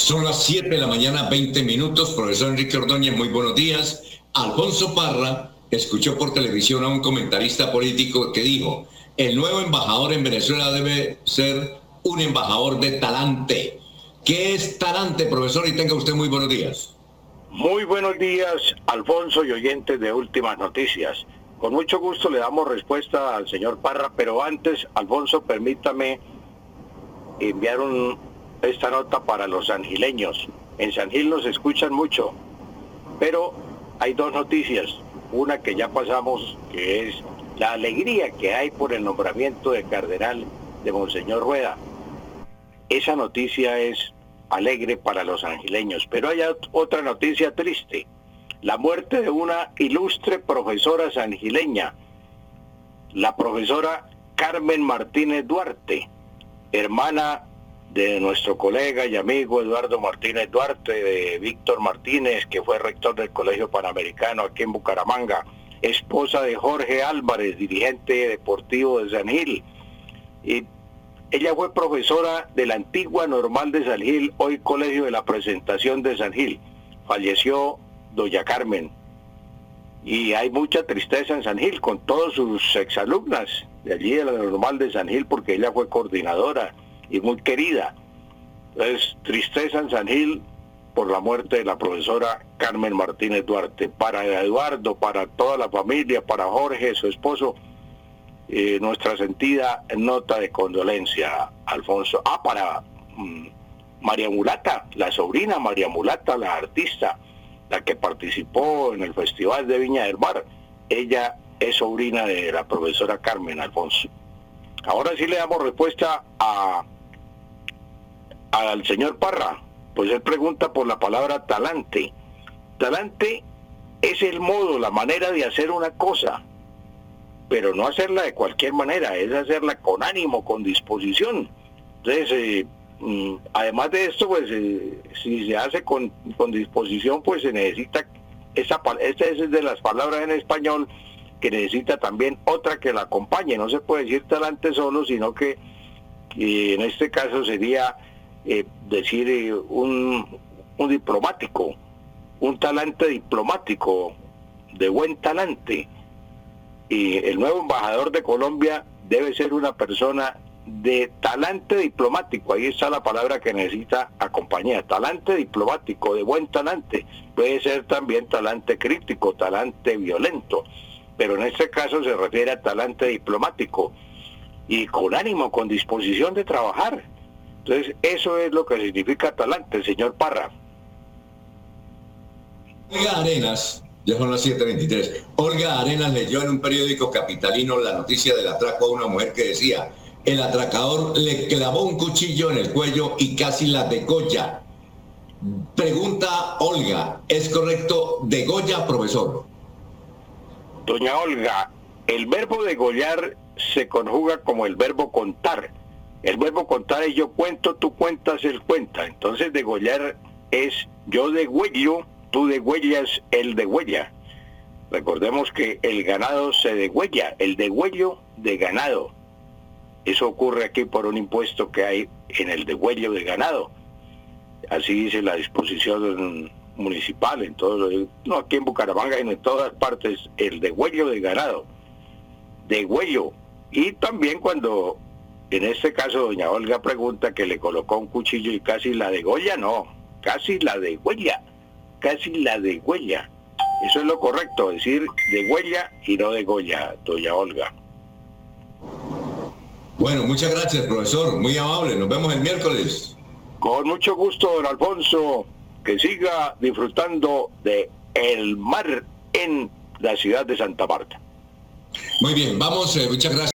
Son las 7 de la mañana, 20 minutos. Profesor Enrique Ordóñez, muy buenos días. Alfonso Parra escuchó por televisión a un comentarista político que dijo: el nuevo embajador en Venezuela debe ser un embajador de talante. ¿Qué es talante, profesor? Y tenga usted muy buenos días. Muy buenos días, Alfonso y oyentes de Últimas Noticias. Con mucho gusto le damos respuesta al señor Parra, pero antes, Alfonso, permítame enviar esta nota para los sangileños. En San Gil nos escuchan mucho, pero hay dos noticias. Una que ya pasamos, que es la alegría que hay por el nombramiento de cardenal de Monseñor Rueda. Esa noticia es alegre para los sangileños, pero hay otra noticia triste: la muerte de una ilustre profesora sangileña, la profesora Carmen Martínez Duarte, hermana de nuestro colega y amigo Eduardo Martínez Duarte, de Víctor Martínez, que fue rector del Colegio Panamericano aquí en Bucaramanga, esposa de Jorge Álvarez, dirigente deportivo de San Gil. Y ella fue profesora de la antigua Normal de San Gil, hoy Colegio de la Presentación de San Gil. Falleció doña Carmen. Y hay mucha tristeza en San Gil con todas sus exalumnas de allí de la Normal de San Gil, porque ella fue coordinadora y muy querida. Entonces, tristeza en San Gil por la muerte de la profesora Carmen Martínez Duarte. Para Eduardo, para toda la familia, para Jorge, su esposo, nuestra sentida nota de condolencia, Alfonso. Para María Mulata, la sobrina María Mulata, la artista, la que participó en el Festival de Viña del Mar. Ella es sobrina de la profesora Carmen, Alfonso. Ahora sí le damos respuesta al señor Parra. Pues él pregunta por la palabra talante. Talante es el modo, la manera de hacer una cosa, pero no hacerla de cualquier manera, es hacerla con ánimo, con disposición. Entonces, además de esto, pues si se hace con disposición, pues se necesita, esta es de las palabras en español que necesita también otra que la acompañe. No se puede decir talante solo, sino que en este caso sería decir un diplomático, un talante diplomático, de buen talante. Y el nuevo embajador de Colombia debe ser una persona de talante diplomático. Ahí está la palabra que necesita acompañar: talante diplomático, de buen talante. Puede ser también talante crítico, talante violento, pero en este caso se refiere a talante diplomático y con ánimo, con disposición de trabajar. Entonces, eso es lo que significa talante, señor Parra. Olga Arenas, ya son las 7:23. Olga Arenas leyó en un periódico capitalino la noticia del atraco a una mujer que decía: el atracador le clavó un cuchillo en el cuello y casi la degolla. Pregunta Olga: ¿es correcto degolla, profesor? Doña Olga, el verbo degollar se conjuga como el verbo contar. El verbo contar es yo cuento, tú cuentas, él cuenta. Entonces degollar es yo degüello, tú degüellas, él degüella. Recordemos que el ganado se degüella, el degüello de ganado. Eso ocurre aquí por un impuesto que hay en el degüello de ganado. Así dice la disposición municipal, en todo, no aquí en Bucaramanga, sino en todas partes, el degüello de ganado. Degüello. Y también cuando, en este caso, doña Olga pregunta que le colocó un cuchillo y casi la degolla, no, casi la degüella, casi la degüella. Eso es lo correcto, decir degüella y no degolla, doña Olga. Bueno, muchas gracias, profesor, muy amable. Nos vemos el miércoles. Con mucho gusto, don Alfonso. Que siga disfrutando de el mar en la ciudad de Santa Marta. Muy bien, vamos, muchas gracias.